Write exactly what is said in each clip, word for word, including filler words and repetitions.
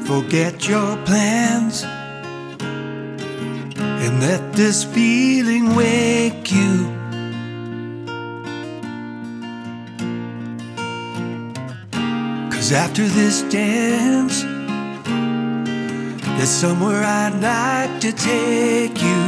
Forget your plans and let this feeling wake you. Cause after this dance, there's somewhere I'd like to take you.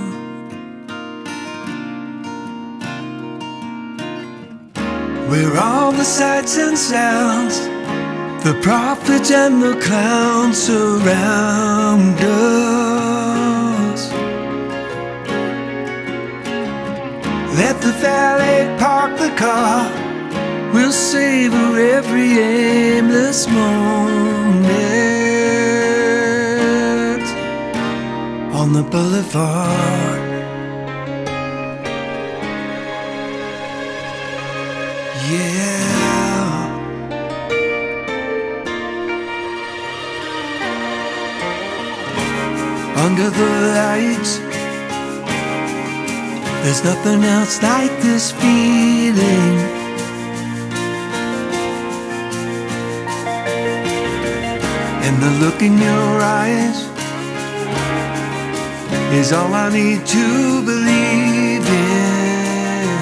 Where all the sights and sounds, the prophets and the clowns surround us. Let the valet park the car, we'll savor every aimless moment on the boulevard. Yeah. Under the lights, there's nothing else like this feeling. And the look in your eyes is all I need to believe in.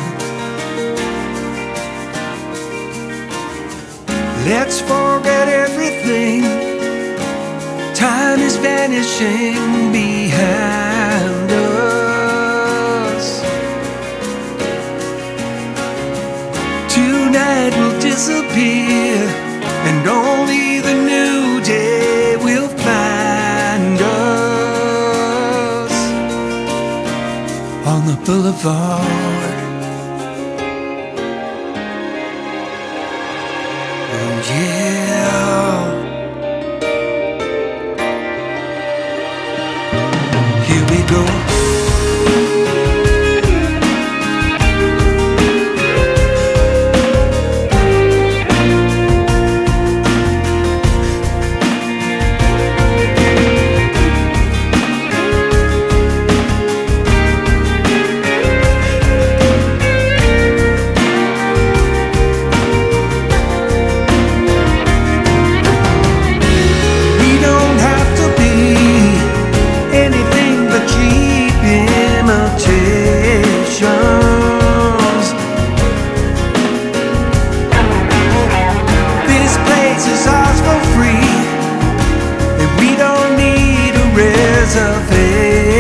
Let's forget everything. Time is vanishing behind us. Tonight will disappear, and only the new day will find us on the boulevard. Oh yeah. Here we go.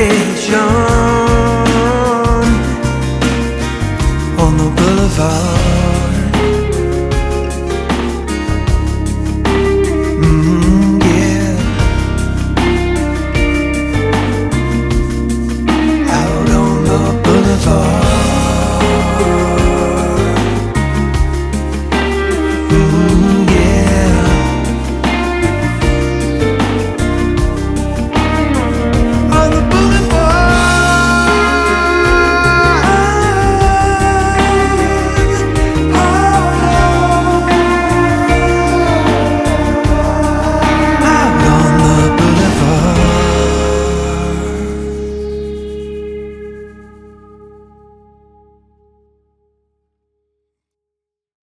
Reservation on the boulevard.